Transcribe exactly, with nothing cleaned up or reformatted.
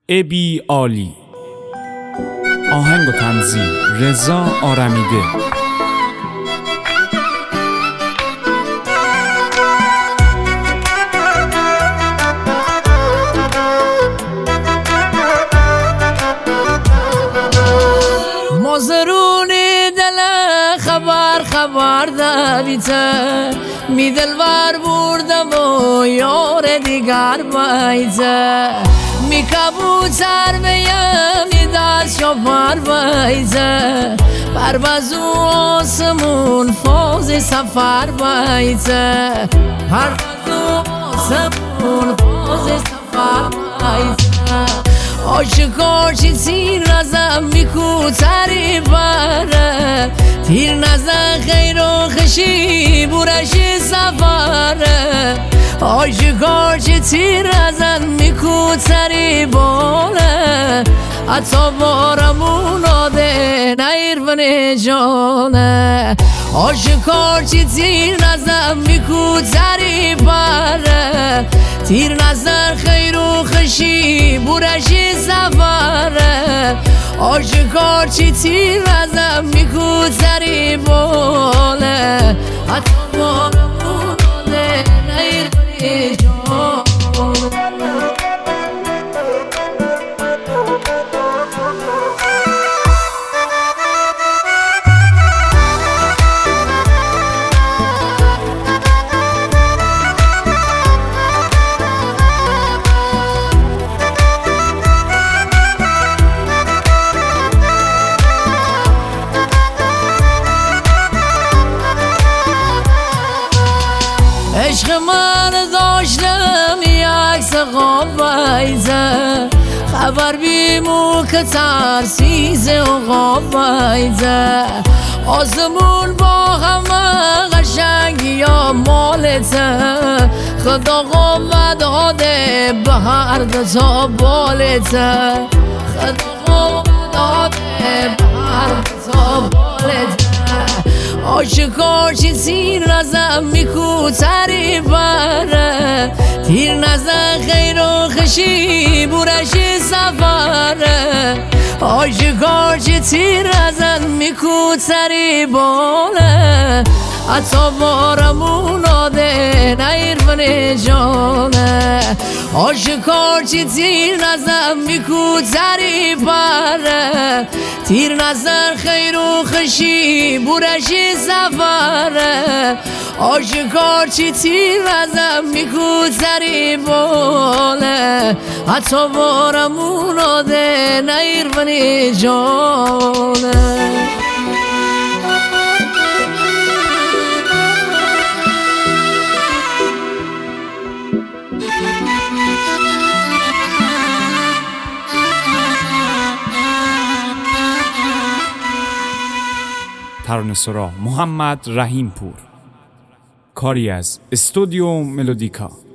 ابی عالی. آهنگ و تنظیم رضا آرمیده. مازرونی دل خبر خبر داریته می دلوار بردم و یار دیگر بایزه می کبوتر بیم می دست شفر بایزه پروازو آسمون فاز سفر بایزه پروازو آسمون فاز سفر بایزه آشکار چی تیر نزم میکو تری بره تیر نزم خیر و خشی بورشی سفره آشکار چی تیر نزم میکو تری باله حتی بارمون آده نیر بنی جانه آشکار چی تیر نزم میکو تری بره تیر نزن خیر و خشی بورشی سفره آشکار چی تیر نزم میکو تری باله حتی بارمون آده نیر بنی جانه عشق من داشتم یک سقام بایزه خبر بیمو که ترسیزه و غاب بایزه آسمون با همه قشنگی یا مالته خدا قوت داده به هر دو تا بالته خدا قوت داده به هر دو تا بالته آشکار چی تیر نزم میکو تری بره تیر نزن خیر و خشی بورشی سفره آشکار چی تیر نزن میکو تری باله حتی بارمون آده نیر بنی جانه آشکار چی تیر نزن میکو تری بره تیر نزن خیر و خشی بورشی سفره آشکار چی تیر نزن میکو تری باله حتی بارمون آده نیر بنی جانه ترانه‌سرا محمد رحیم پور، کاری از استودیو ملودیکا.